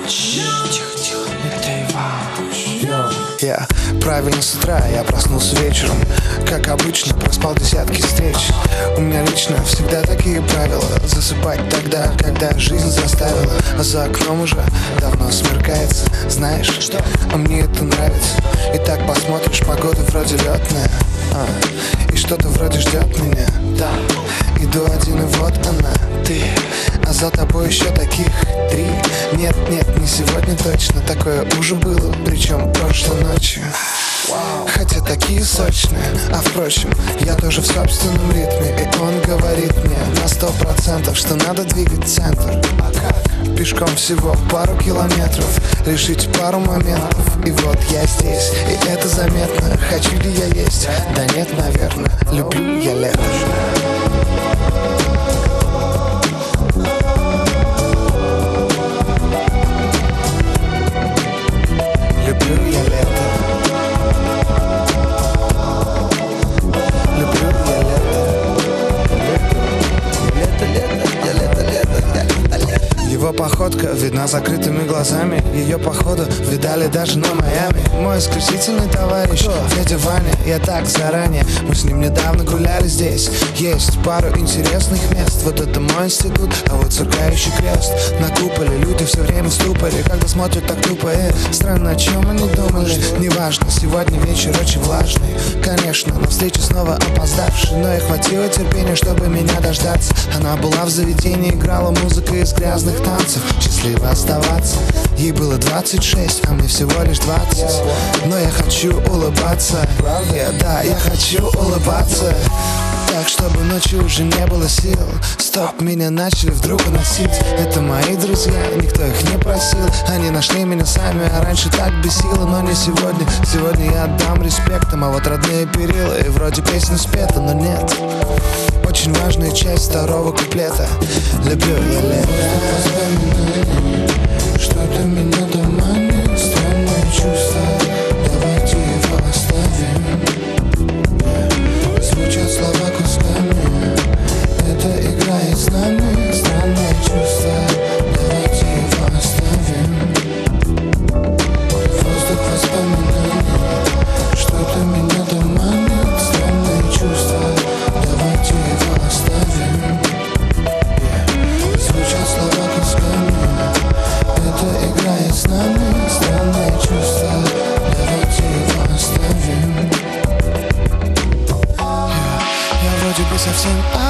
Я правильно с утра, я проснулся вечером. Как обычно, проспал десятки встреч. У меня лично всегда такие правила: засыпать тогда, когда жизнь заставила. А за окном уже давно смеркается. Знаешь, что? А мне это нравится. И так посмотришь, погода вроде летная, и что-то вроде ждет меня. Да, иду один, и вот она, ты. А за тобой еще таких 3. Нет, не сегодня точно. Такое уже было, причем прошлой ночью. Хотя такие сочные. А впрочем, я тоже в собственном ритме. И он говорит мне на 100%, что надо двигать центр. А как? Пешком всего пару километров, решить пару моментов. И вот я здесь, и это заметно. Хочу ли я есть? Да нет, наверное. Люблю я лето. Люблю я лето. Люблю я лето. Его походка видна закрытыми глазами. Ее походу видали даже на Майами. Мой исключительный товарищ дядя Ваня. Я так заранее, мы с ним недавно гуляли здесь. Есть пару интересных мест. Вот это мой институт, а вот сверкающий крест. На куполе люди все время в ступоре, когда смотрят так тупо. Странно, о чем они думали. Неважно, сегодня вечер очень влажный. Конечно, на встречу снова опоздавший, но ей хватило терпения, чтобы меня дождаться. Она была в заведении, играла музыка из грязных танцев. Счастливо оставаться. Ей было 26, а мне всего лишь 20. Но я хочу улыбаться. Да, я хочу улыбаться. Так, чтобы ночью уже не было сил. Стоп, меня начали вдруг уносить. Это мои друзья, никто их не просил. Они нашли меня сами, а раньше так бесило. Но не сегодня, сегодня я отдам респектом. А вот родные перила, и вроде песня спета, но нет. Очень важная часть второго куплета. Люблю я лето. Что-то меня доманит, странное чувство. Давайте его оставим. Звучат слова кусками. Это играет с нами. Странное чувство. Давайте его оставим. Воздух воспоминаний. Что-то меня доманит, странное чувство. Давайте его оставим. Звучат слова кусками. Это играет с нами. Странное чувство. Давайте его оставим. Я вроде бы совсем